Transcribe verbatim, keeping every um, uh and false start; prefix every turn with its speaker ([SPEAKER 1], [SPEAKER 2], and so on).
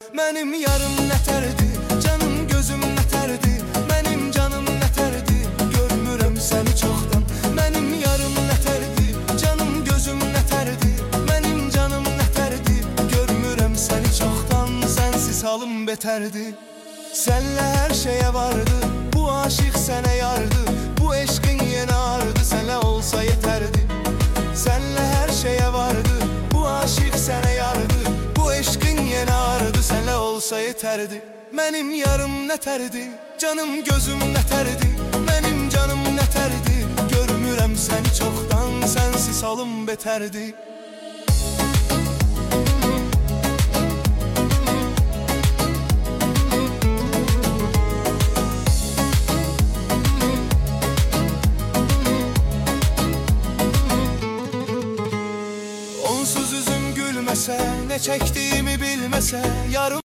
[SPEAKER 1] Mənim yarım nətərdi, canım gözüm nətərdi. Mənim canım nətərdi, görmürəm səni çoxdan. Mənim yarım nətərdi, canım gözüm nətərdi. Mənim canım nətərdi, görmürəm səni çoxdan. Sənsiz halım betərdi. Sənlə hər şeyə vardı, bu aşiq sənə yardı. Bu eşqin yenə ardı, sənlə olsa yetərdi. Sənlə hər şeyə vardı, bu aşiq sənə yardı. Bu eşqin yenə ardı, sənlə olsa yetərdi. Mənim yarım nətərdi, canım gözüm nətərdi. Mənim canım nətərdi, görmürəm səni çoxdan. Sənsiz halım betərdi. Onsuz üzüm gülməsə, nə çəkdiyimi bilməsə, yarım